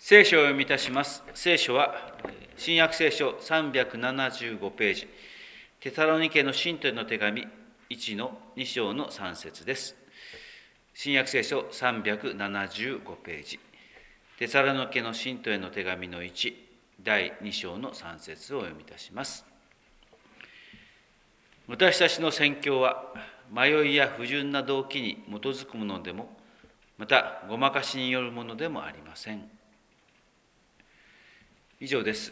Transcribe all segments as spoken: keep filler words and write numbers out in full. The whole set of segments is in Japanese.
聖書を読みいたします。聖書は新約聖書さんびゃくななじゅうごページ、テサロニケの信徒への手紙いちのに章のさん節です。新約聖書さんびゃくななじゅうごページ、テサロニケの信徒への手紙のいち、だいに章のさん節をお読みいたします。私たちの宣教は迷いや不純な動機に基づくものでも、またごまかしによるものでもありません。以上です。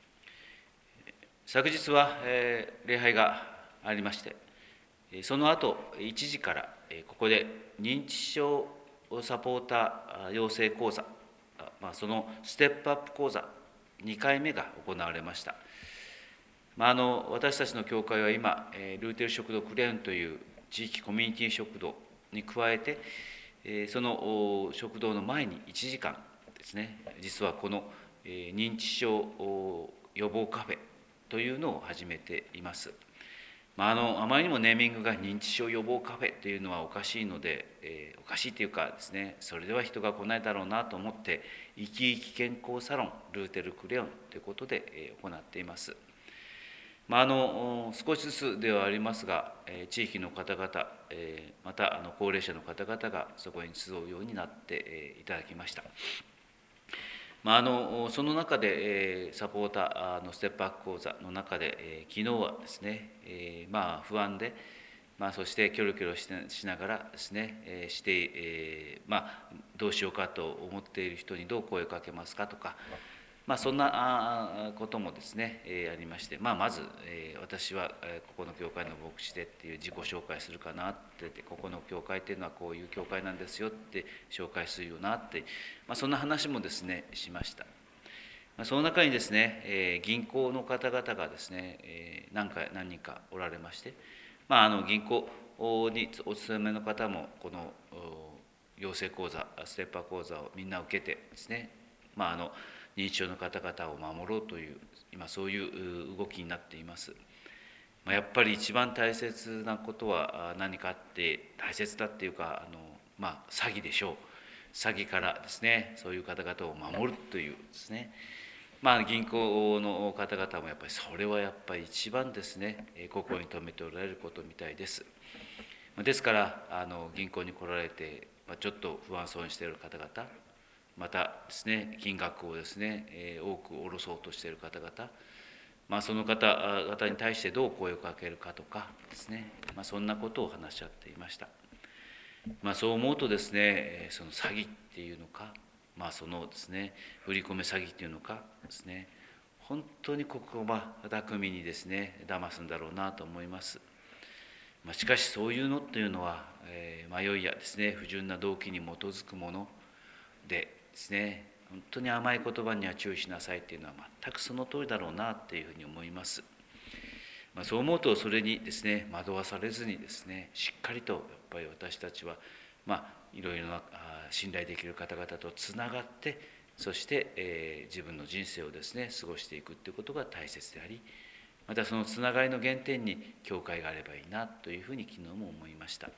昨日は、えー、礼拝がありまして、その後いちじからここで認知症サポーター養成講座、まあ、そのステップアップ講座にかいめが行われました。まあ、あの私たちの教会は今、ルーテル食堂クレーンという地域コミュニティ食堂に加えて、その食堂の前にいちじかんですね、実はこの認知症予防カフェというのを始めています。まあ、あのあまりにもネーミングが認知症予防カフェというのはおかしいので、えー、おかしいというかですね、それでは人が来ないだろうなと思って、生き生き健康サロンルーテルクレヨンということで、えー、行っています。まあ、あの少しずつではありますが、えー、地域の方々、えー、またあの高齢者の方々がそこに集うようになって、えー、いただきました。まあ、あのその中で、えー、サポーターのステップアップ講座の中で、えー、昨日はですね、えー、まあ不安で、まあ、そしてキョロキョロししながらですね、えー、して、えー、まあどうしようかと思っている人にどう声をかけますかとか、まあ、そんなこともですね、えー、ありまして、まあ、まず、えー、私はここの教会の牧師でっていう自己紹介するかなって言って、ここの教会っていうのはこういう教会なんですよって紹介するよなって、まあ、そんな話もですねしました。まあ、その中にですね、えー、銀行の方々がですね、えー、何か何人かおられまして、まあ、あの銀行にお勤めの方もこの養成講座ステップアップ講座をみんな受けてですね、まあ、あの認知症の方々を守ろうという今そういう動きになっています。まあ、やっぱり一番大切なことは何かって大切だっていうかあの、まあ、詐欺でしょう。詐欺からですねそういう方々を守るというですね、まあ、銀行の方々もやっぱりそれはやっぱり一番ですね心に留めておられることみたいです。ですからあの銀行に来られてちょっと不安そうにしている方々、またですね金額をですね、えー、多く下ろそうとしている方々、まあ、その方々に対してどう声をかけるかとかですね、まあ、そんなことを話し合っていました。まあ、そう思うとですね、その詐欺っていうのか、まあ、そのですね振り込め詐欺っていうのかですね、本当にここは巧みにですね騙すんだろうなと思います。まあ、しかしそういうのというのは、えー、迷いやですね不純な動機に基づくものでですね、本当に甘い言葉には注意しなさいっていうのは全くその通りだろうなっていうふうに思います。まあ、そう思うとそれにですね惑わされずにですね、しっかりとやっぱり私たちはまあいろいろな信頼できる方々とつながって、そして、えー、自分の人生をですね過ごしていくということが大切であり、またそのつながりの原点に教会があればいいなというふうに昨日も思いました。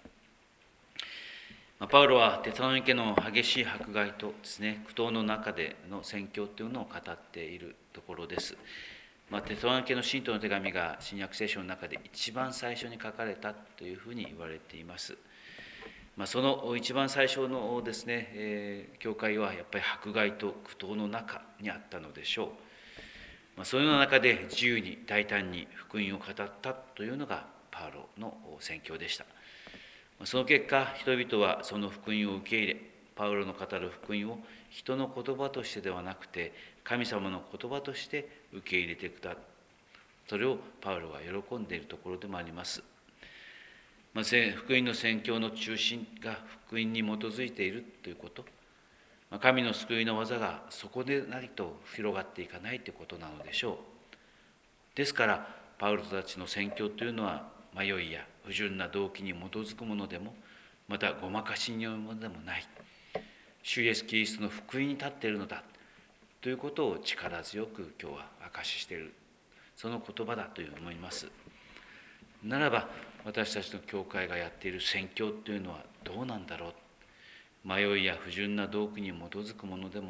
パウロはテサロニケの激しい迫害とですね苦闘の中での宣教というのを語っているところです。まあ、テサロニケの信徒の手紙が新約聖書の中で一番最初に書かれたというふうに言われています。まあ、その一番最初のですね、えー、教会はやっぱり迫害と苦闘の中にあったのでしょう。まあ、そのような中で自由に大胆に福音を語ったというのがパウロの宣教でした。その結果、人々はその福音を受け入れ、パウロの語る福音を人の言葉としてではなくて、神様の言葉として受け入れてきた。それをパウロが喜んでいるところでもあります。まあ、福音の宣教の中心が福音に基づいているということ、まあ、神の救いの技がそこでなりと広がっていかないということなのでしょう。ですから、パウロたちの宣教というのは、迷いや不純な動機に基づくものでも、またごまかしによるものでもない、主イエスキリストの福音に立っているのだということを力強く今日は証ししている、その言葉だという思います。ならば私たちの教会がやっている宣教というのはどうなんだろう。迷いや不純な動機に基づくものでも、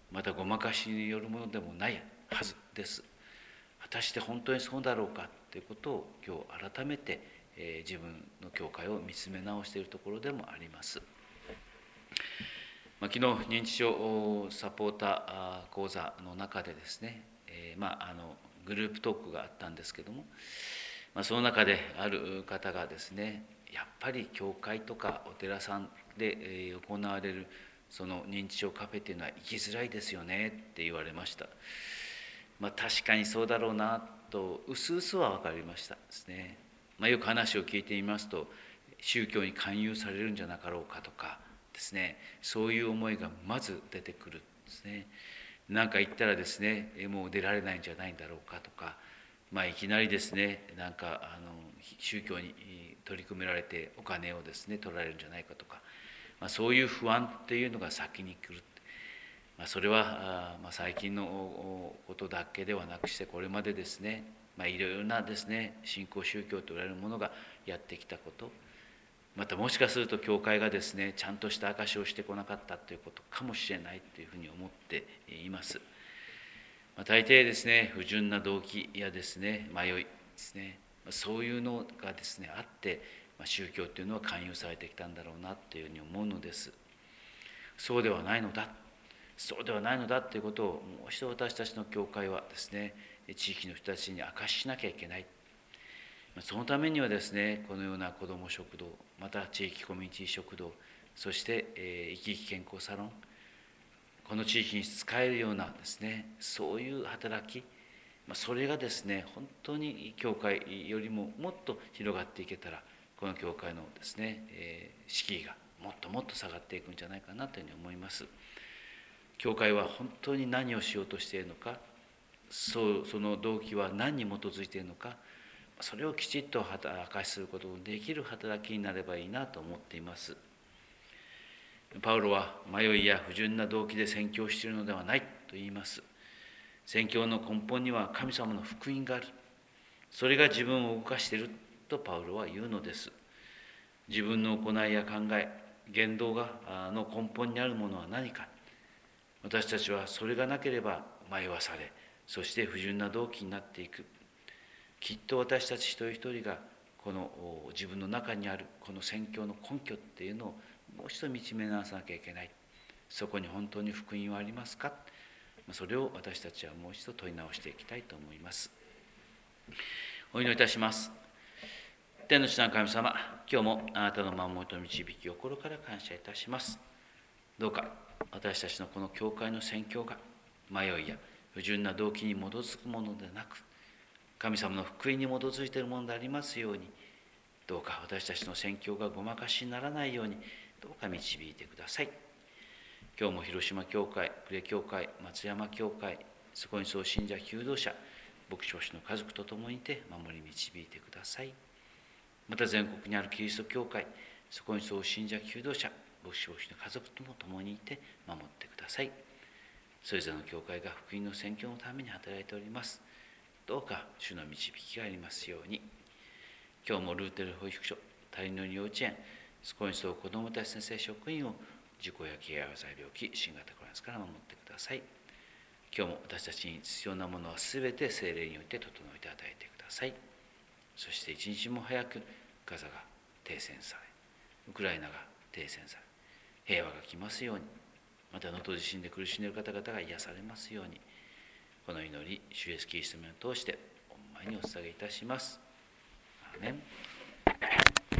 またごまかしによるものでもないはずです。果たして本当にそうだろうかということを今日改めて、えー、自分の教会を見つめ直しているところでもあります。まあ、昨日認知症サポーター講座の中でですね、えーまあ、あのグループトークがあったんですけども、まあ、その中である方がですね、やっぱり教会とかお寺さんで行われるその認知症カフェというのは行きづらいですよねって言われました。まあ、確かにそうだろうなとうすうすは分かりましたですね。まあ、よく話を聞いてみますと、宗教に勧誘されるんじゃなかろうかとかですね、そういう思いがまず出てくるんですね。なんか言ったらですね、もう出られないんじゃないんだろうかとか、まあ、いきなりですね、なんかあの宗教に取り組められてお金をですね取られるんじゃないかとか、まあ、そういう不安っていうのが先に来る。まあ、それは、まあ、最近のことだけではなくして、これまでですね、まあ、いろいろなですね新興宗教と言われるものがやってきたこと、またもしかすると教会がですねちゃんとした証しをしてこなかったということかもしれないというふうに思っています。まあ、大抵ですね不純な動機やですね迷いですね、そういうのがですねあって、まあ、宗教というのは勧誘されてきたんだろうなというふうに思うのです。そうではないのだ、そうではないのだということをもう一度私たちの教会はですね地域の人たちに明かししなきゃいけない。そのためにはですねこのような子ども食堂、また地域コミュニティ食堂、そして、えー、生き生き健康サロン、この地域に使えるようなですねそういう働き、それがですね本当に教会よりももっと広がっていけたら、この教会のですね、えー、敷居がもっともっと下がっていくんじゃないかなというふうに思います。教会は本当に何をしようとしているのか、そうその動機は何に基づいているのか、それをきちっと明かしすることのできる働きになればいいなと思っています。パウロは迷いや不純な動機で宣教しているのではないと言います。宣教の根本には神様の福音がある。それが自分を動かしているとパウロは言うのです。自分の行いや考え、言動がの根本にあるものは何か。私たちはそれがなければ迷わされ、そして不純な動機になっていく。きっと私たち一人一人がこの自分の中にあるこの宣教の根拠っていうのをもう一度見つめ直さなきゃいけない。そこに本当に福音はありますか。それを私たちはもう一度問い直していきたいと思います。お祈りいたします。天の父なる神様、今日もあなたの守りと導きを心から感謝いたします。どうか私たちのこの教会の宣教が迷いや不純な動機に基づくものでなく、神様の福音に基づいているものでありますように、どうか私たちの宣教がごまかしにならないようにどうか導いてください。今日も広島教会、呉教会、松山教会、そこにそう信者求道者、牧師牧師の家族と共にいて守り導いてください。また全国にあるキリスト教会、そこにそう信者求道者、牧師牧師の家族とも共にいて守ってください。それぞれの教会が福音の宣教のために働いております。どうか主の導きがありますように。今日もルーテル保育所、谷の幼稚園、そこにそう子どもたち先生職員を事故や怪我や災病気、新型コロナから守ってください。今日も私たちに必要なものはすべて聖霊によって整えて与えてください。そして一日も早くガザが停戦され、ウクライナが停戦され、平和が来ますように、また能登地震で苦しんでいる方々が癒されますように、この祈り、主イエスキリストの名を通して御前にお捧げいたします。アーメン。